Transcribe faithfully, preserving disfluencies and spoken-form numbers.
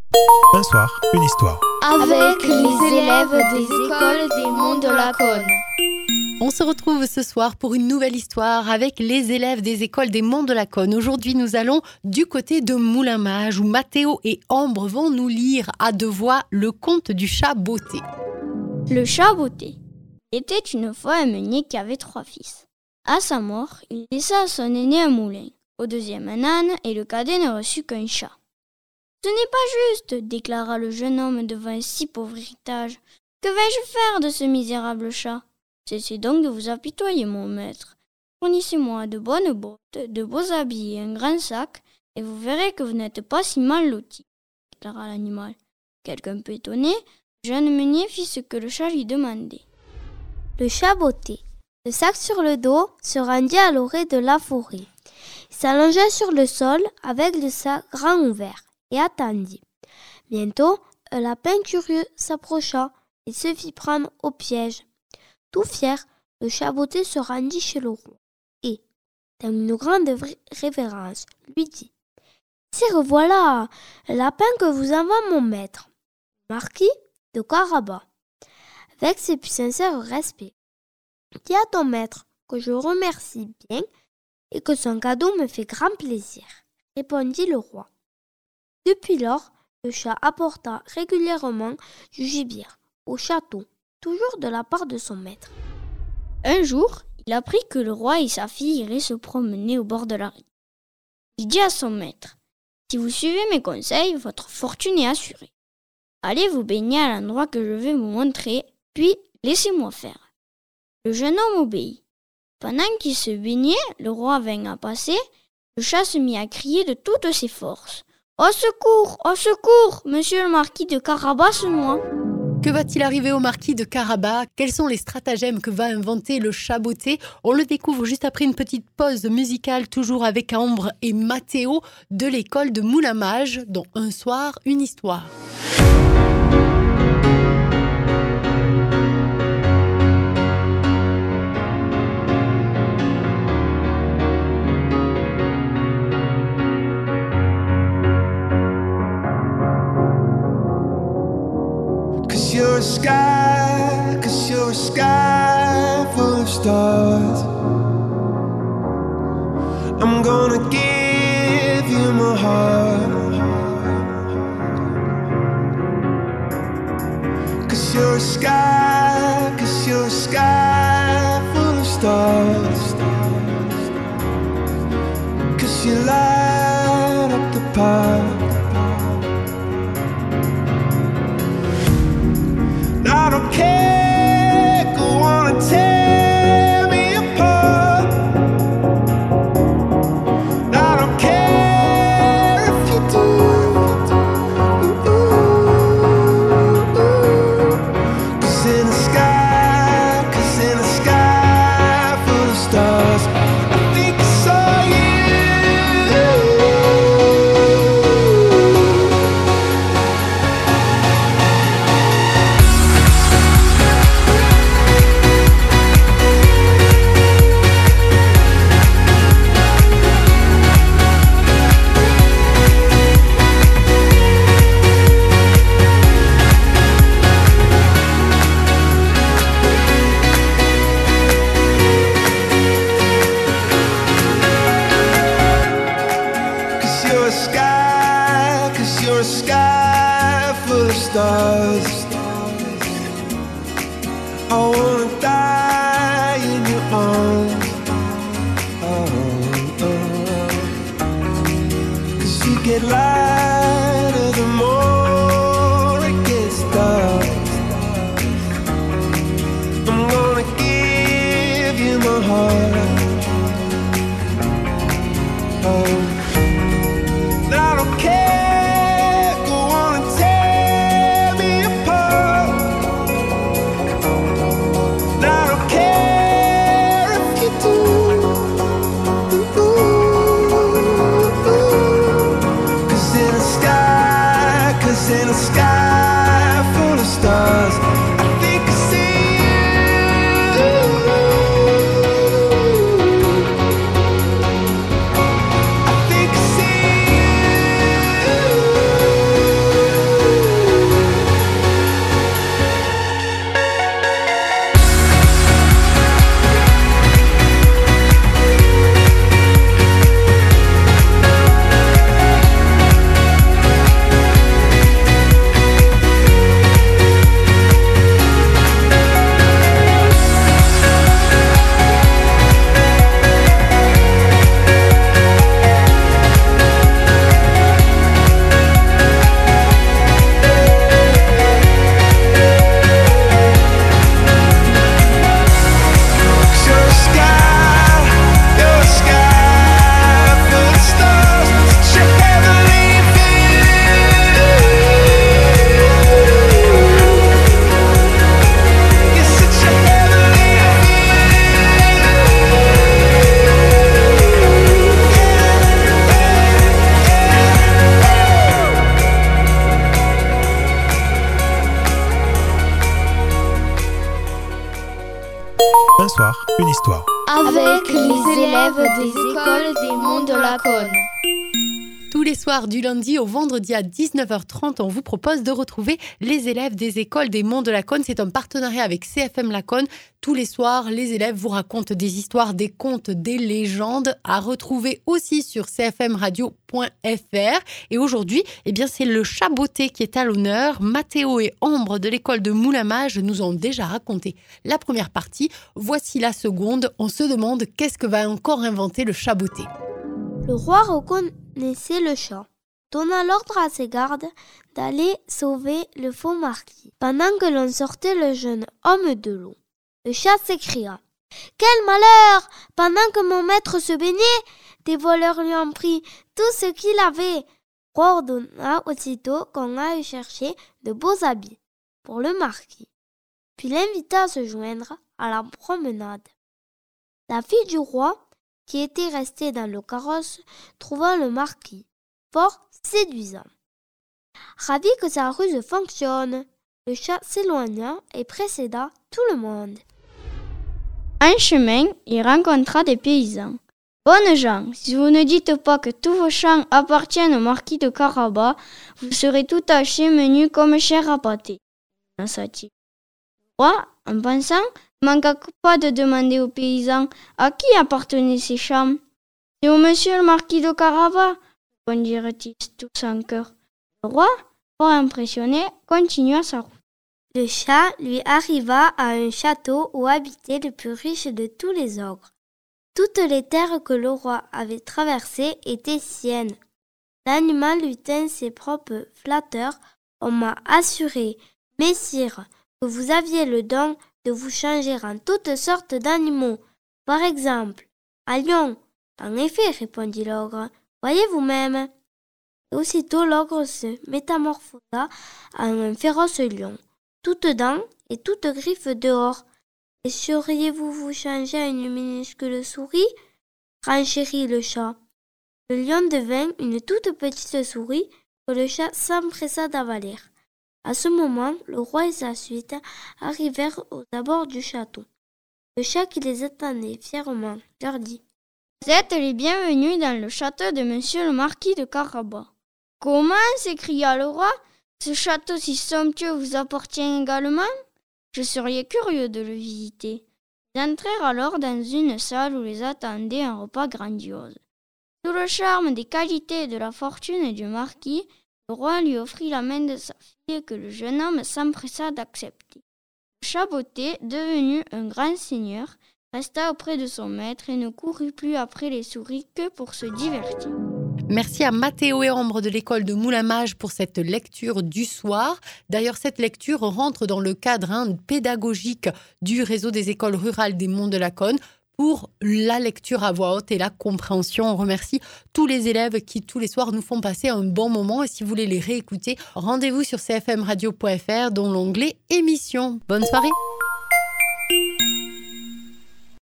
Un soir, une histoire. Avec les élèves des écoles des Monts de la Cône. On se retrouve ce soir pour une nouvelle histoire avec les élèves des écoles des Monts de la Cône. Aujourd'hui, nous allons du côté de Moulin-Mage où Mathéo et Ambre vont nous lire à deux voix le conte du chat botté. Le chat botté. Il était une fois un meunier qui avait trois fils. À sa mort, il laissa à son aîné un moulin, au deuxième un âne et le cadet ne reçut qu'un chat. « Ce n'est pas juste, déclara le jeune homme devant un si pauvre héritage. Que vais-je faire de ce misérable chat ? Cessez donc de vous apitoyer, mon maître. Fournissez-moi de bonnes bottes, de beaux habits et un grand sac, et vous verrez que vous n'êtes pas si mal loti, déclara l'animal. Quelqu'un peu étonné, le jeune meunier fit ce que le chat lui demandait. Le chat botté, le sac sur le dos, se rendit à l'orée de la forêt. Il s'allongea sur le sol avec le sac grand ouvert et attendit. Bientôt, un lapin curieux s'approcha et se fit prendre au piège. Tout fier, le chat botté se rendit chez le roi et, dans une grande révérence, lui dit « Sire, voilà le lapin que vous envoie mon maître, le marquis de Carabas. » Avec ses plus sincères respects, « Dis à ton maître que je remercie bien et que son cadeau me fait grand plaisir, » répondit le roi. Depuis lors, le chat apporta régulièrement du gibier au château, toujours de la part de son maître. Un jour, il apprit que le roi et sa fille iraient se promener au bord de la rivière. Il dit à son maître, « Si vous suivez mes conseils, votre fortune est assurée. Allez vous baigner à l'endroit que je vais vous montrer, puis laissez-moi faire. » Le jeune homme obéit. Pendant qu'il se baignait, le roi vint à passer, le chat se mit à crier de toutes ses forces. « Au secours, au secours, monsieur le marquis de Carabas se noie. » Que va-t-il arriver au marquis de Carabas ? Quels sont les stratagèmes que va inventer le chat botté ? On le découvre juste après une petite pause musicale, toujours avec Ambre et Mathéo de l'école de Moulin-Mage, dont Un soir, une histoire. You're a sky, cause you're a sky full of stars. I'm gonna give you my heart. Cause you're a sky, cause you're a sky full of stars. Cause you light up the park. I don't care, go on and tear me apart. I don't care if you do. Ooh, ooh, ooh. Cause in the sky, cause in the sky full of stars, I think I saw you. Stars. I wanna die in your arms. Oh, oh. Cause you get lighter the more it gets dark. I'm gonna give you my heart. Oh, I don't care. In a sky full of stars, I think I see you. I think I see you. soir, une histoire. Avec les élèves des écoles des Monts de la Cône. Tous les soirs du lundi au vendredi à dix-neuf heures trente, on vous propose de retrouver les élèves des écoles des Monts de la Cône. C'est un partenariat avec C F M Laconne. Tous les soirs, les élèves vous racontent des histoires, des contes, des légendes à retrouver aussi sur c f m radio point f r. Et aujourd'hui, eh bien, c'est le chaboté qui est à l'honneur. Mathéo et Ambre de l'école de Moulamage nous ont déjà raconté la première partie. Voici la seconde. On se demande qu'est-ce que va encore inventer le chaboté. Le roi reconnaissait le chat, donna l'ordre à ses gardes d'aller sauver le faux marquis. Pendant que l'on sortait le jeune homme de l'eau, le chat s'écria « Quel malheur! Pendant que mon maître se baignait, des voleurs lui ont pris tout ce qu'il avait. » Le roi ordonna aussitôt qu'on aille chercher de beaux habits pour le marquis, puis l'invita à se joindre à la promenade. La fille du roi, qui était resté dans le carrosse, trouva le marquis fort séduisant. Ravi que sa ruse fonctionne, le chat s'éloigna et précéda tout le monde. En chemin, il rencontra des paysans. « Bonnes gens, si vous ne dites pas que tous vos champs appartiennent au marquis de Carabas, vous serez tout tachés menus comme chair à pâté. » lança-t-il. Le roi, en pensant, ne manqua pas de demander aux paysans à qui appartenaient ces champs. « C'est au monsieur le marquis de Carabas, » répondirent-ils tous en chœur. Le roi, fort impressionné, continua sa route. Le chat lui arriva à un château où habitait le plus riche de tous les ogres. Toutes les terres que le roi avait traversées étaient siennes. L'animal lui tint ses propres flatteurs. On m'a assuré, messire, que vous aviez le don de vous changer en toutes sortes d'animaux. Par exemple, un lion. En effet, répondit l'ogre, voyez vous-même. Et aussitôt l'ogre se métamorphosa en un féroce lion, toutes dents et toutes griffes dehors. Et sauriez-vous vous changer en une minuscule souris? Renchérit le chat. Le lion devint une toute petite souris que le chat s'empressa d'avaler. À ce moment, le roi et sa suite arrivèrent aux abords du château. Le chat qui les attendait fièrement leur dit « Vous êtes les bienvenus dans le château de monsieur le marquis de Carabas. »« Comment ?» s'écria le roi. « Ce château si somptueux vous appartient également ? Je serais curieux de le visiter. » Ils entrèrent alors dans une salle où les attendait un repas grandiose. Sous le charme des qualités et de la fortune du marquis, le roi lui offrit la main de sa fille que le jeune homme s'empressa d'accepter. Le chaboté, devenu un grand seigneur, resta auprès de son maître et ne courut plus après les souris que pour se divertir. Merci à Mathéo et Ambre de l'école de Moulamage pour cette lecture du soir. D'ailleurs, cette lecture rentre dans le cadre hein, pédagogique du réseau des écoles rurales des Monts de la Cône pour la lecture à voix haute et la compréhension. On remercie tous les élèves qui, tous les soirs, nous font passer un bon moment. Et si vous voulez les réécouter, rendez-vous sur c f m radio point f r, dont l'onglet émissions. Bonne soirée!